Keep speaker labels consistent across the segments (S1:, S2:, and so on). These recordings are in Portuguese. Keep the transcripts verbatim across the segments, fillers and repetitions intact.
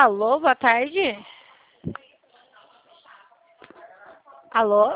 S1: Alô, boa tarde. Alô?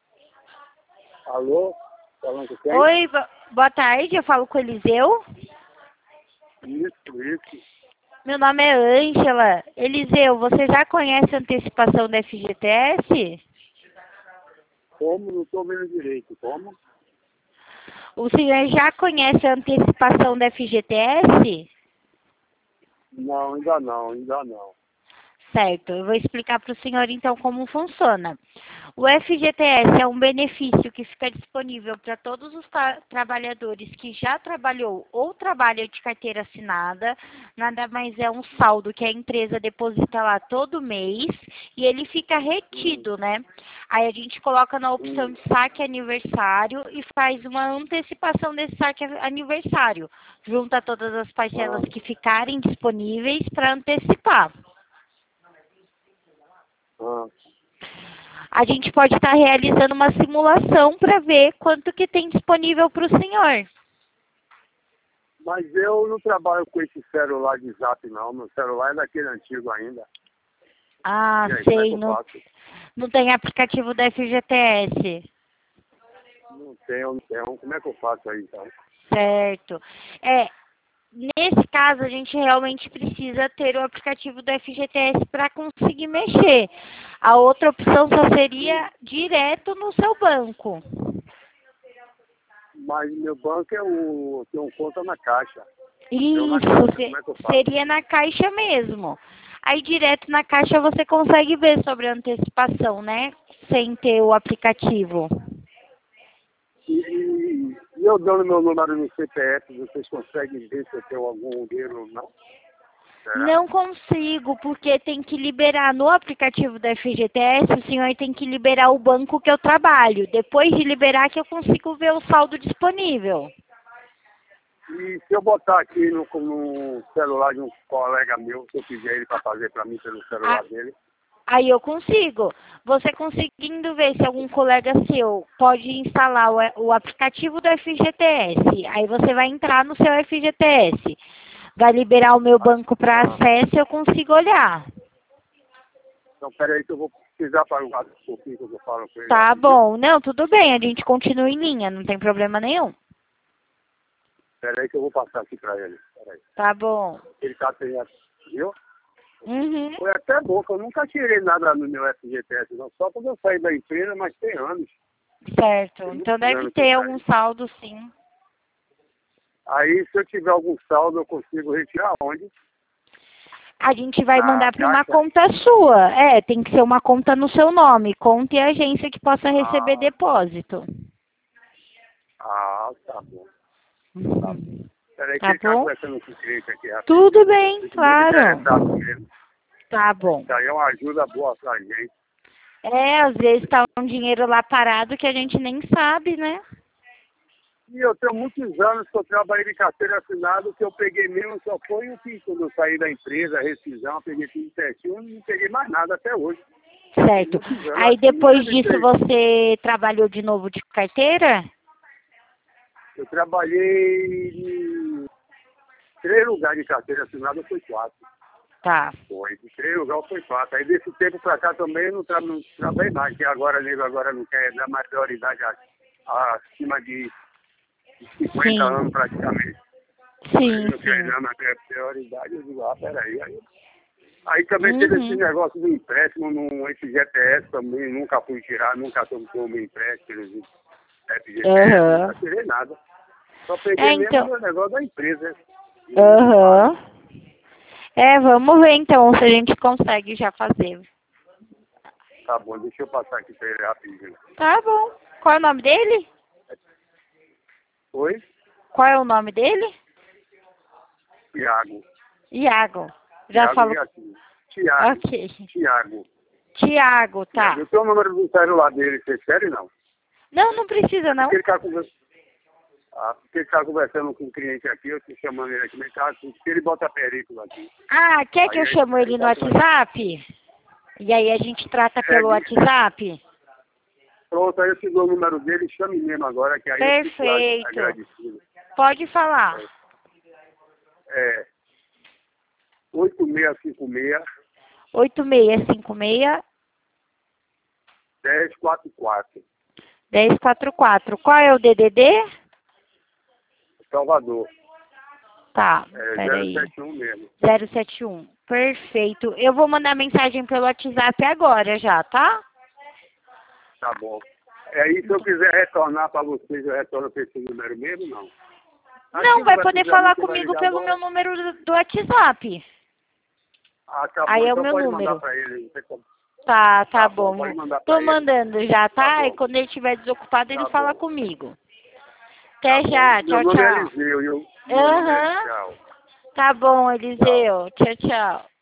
S2: Alô? Falando com quem?
S1: Oi, bo- boa tarde, eu falo com o Eliseu.
S2: Isso, isso.
S1: Meu nome é Ângela. Eliseu, você já conhece a antecipação da F G T S?
S2: Como? Não estou vendo direito. Como?
S1: O senhor já conhece a antecipação da F G T S?
S2: Não, ainda não, ainda não.
S1: Certo, eu vou explicar para o senhor então como funciona. O F G T S é um benefício que fica disponível para todos os tra- trabalhadores que já trabalhou ou trabalha de carteira assinada. Nada mais é um saldo que a empresa deposita lá todo mês e ele fica retido, né? Aí a gente coloca na opção
S2: Hum.
S1: de saque aniversário e faz uma antecipação desse saque aniversário. Junta todas as parcelas
S2: Ah,
S1: que ficarem disponíveis para antecipar.
S2: ah.
S1: A gente pode estar realizando uma simulação para ver quanto que tem disponível para o senhor.
S2: Mas eu não trabalho com esse celular de zap, não. Meu celular é daquele antigo ainda.
S1: Ah,
S2: E aí, como é que
S1: sei,
S2: eu
S1: não,
S2: faço?
S1: não tem aplicativo da F G T S.
S2: Não tenho, não tenho. Como é que eu faço aí, então?
S1: Certo. É, nesse caso, a gente realmente precisa ter o aplicativo do F G T S para conseguir mexer. A outra opção só seria direto no seu banco.
S2: Mas meu banco é o... Eu tenho conta na Caixa. Eu na
S1: Isso,
S2: Caixa.
S1: se-
S2: Como é que eu faço?
S1: seria na caixa mesmo. Aí direto na caixa você consegue ver sobre a antecipação, né? Sem ter o aplicativo.
S2: E, e, e eu dando meu número no C P F, vocês conseguem ver se eu tenho algum dinheiro ou não? Será?
S1: Não consigo, porque tem que liberar no aplicativo da F G T S, o senhor tem que liberar o banco que eu trabalho. Depois de liberar que eu consigo ver o saldo disponível.
S2: E se eu botar aqui no, no celular de um colega meu, se eu pedir ele para fazer para mim pelo celular
S1: Ah,
S2: dele,
S1: aí eu consigo. Você conseguindo ver se algum colega seu pode instalar o, o aplicativo do F G T S. Aí você vai entrar no seu F G T S. Vai liberar o meu banco para
S2: ah,
S1: acesso e eu consigo olhar.
S2: então peraí que eu vou precisar para um pouquinho que eu falo com ele
S1: Tá
S2: rapidinho.
S1: bom. Não, tudo bem. A gente continua em linha. Não tem problema nenhum.
S2: Peraí que eu vou passar aqui para ele. Peraí.
S1: Tá bom.
S2: Ele tá sem a- viu?
S1: Uhum.
S2: Foi até bom, que eu nunca tirei nada no meu F G T S, não. Só quando eu saí da empresa, mas tem anos.
S1: Certo.
S2: Tem
S1: Então
S2: muitos
S1: deve
S2: anos que eu
S1: ter
S2: saí.
S1: algum saldo, sim.
S2: Aí, se eu tiver algum saldo, eu consigo retirar onde?
S1: A gente vai
S2: Na
S1: mandar para uma
S2: caixa?
S1: conta sua. É, tem que ser uma conta no seu nome. Conta e agência que possa receber
S2: Ah,
S1: depósito.
S2: ah, tá bom. Tá bom.
S1: Uhum.
S2: Peraí que
S1: Tá
S2: ele tá
S1: bom?
S2: conversando com o cliente aqui rapidinho.
S1: Tudo bem,
S2: Fico muito
S1: claro.
S2: interessado mesmo.
S1: Tá bom.
S2: Isso aí é uma ajuda boa pra gente.
S1: É, às vezes tá um dinheiro lá parado que a gente nem sabe, né?
S2: E eu tenho muitos anos que eu trabalhei de carteira assinada, o que eu peguei mesmo só foi o que quando eu saí da empresa, a rescisão, eu peguei tudo certinho, não peguei mais nada até hoje.
S1: Certo.
S2: Muitos anos,
S1: Aí
S2: acho que não
S1: depois
S2: deve
S1: disso
S2: ter.
S1: você trabalhou de novo de carteira?
S2: Eu trabalhei em três lugares de carteira assinada, foi quatro.
S1: Tá.
S2: Foi, de três lugares foi quatro. Aí desse tempo pra cá também não, tra não trabalhei mais, porque agora nego agora não quer dar mais prioridade a- a- acima de cinquenta
S1: Sim.
S2: anos praticamente. Aí
S1: Sim,
S2: não quer
S1: sim.
S2: dar mais prioridade, eu digo, ah, peraí. Aí, aí também teve esse
S1: Uhum.
S2: negócio do empréstimo no F G T S também, nunca fui tirar, nunca tomei empréstimo pelos F G T S,
S1: Aham.
S2: nunca tirei nada. Só peguei
S1: É,
S2: mesmo
S1: então.
S2: o negócio da empresa.
S1: Aham. É, vamos ver então se a gente consegue já fazer.
S2: Tá bom, deixa eu passar aqui pra ele rapidinho.
S1: Tá bom. Qual é o nome dele?
S2: Oi?
S1: Qual é o nome dele?
S2: Tiago.
S1: Iago. Já
S2: Tiago
S1: falou.
S2: Jacinto. Tiago.
S1: Ok.
S2: Tiago.
S1: Tiago,
S2: Tiago.
S1: tá.
S2: Eu tenho o número do celular dele, você quer não?
S1: Não, não precisa não.
S2: Porque ele tá conversando. Ah, porque ele tá conversando com um cliente aqui, eu tô chamando ele aqui, mas tá, porque ele bota película aqui.
S1: Ah, quer que
S2: Aí
S1: eu
S2: ele,
S1: chamo
S2: ele
S1: ele no
S2: tá conversando.
S1: WhatsApp? E aí a gente trata pelo
S2: Segue.
S1: WhatsApp?
S2: Pronto, aí eu te dou o número dele, chame mesmo agora, que aí eu fico ag-
S1: Perfeito.
S2: agradecido.
S1: Pode falar.
S2: É, oito seis cinco seis
S1: oito seis cinco seis,
S2: dez quarenta e quatro.
S1: dez quarenta e quatro. Qual é o D D D?
S2: Salvador.
S1: Tá,
S2: É
S1: peraí.
S2: zero sete um mesmo.
S1: zero sete um. Perfeito. Eu vou mandar mensagem pelo WhatsApp agora já, tá?
S2: Tá bom. É aí, se eu quiser retornar para vocês, eu retorno para esse número mesmo, não? Aqui
S1: Não, vai poder
S2: precisar,
S1: falar
S2: você vai
S1: comigo
S2: ligar
S1: pelo
S2: agora?
S1: meu número do do WhatsApp.
S2: Ah, tá bom.
S1: Aí é o
S2: Então
S1: meu
S2: pode
S1: número.
S2: mandar para ele. Não tem como.
S1: Tá, tá,
S2: Tá
S1: bom.
S2: bom, pode mandar
S1: Tô
S2: pra ele.
S1: mandando já, tá?
S2: Tá
S1: E
S2: bom.
S1: quando ele estiver desocupado, ele
S2: Tá
S1: fala
S2: bom.
S1: comigo.
S2: Tá
S1: Até
S2: bom.
S1: já.
S2: Meu
S1: Tchau,
S2: nome é
S1: tchau.
S2: Eliseu e eu... meu nome é
S1: Aham.
S2: Tchau.
S1: Tá bom,
S2: Tchau.
S1: Eliseu. Tchau, tchau.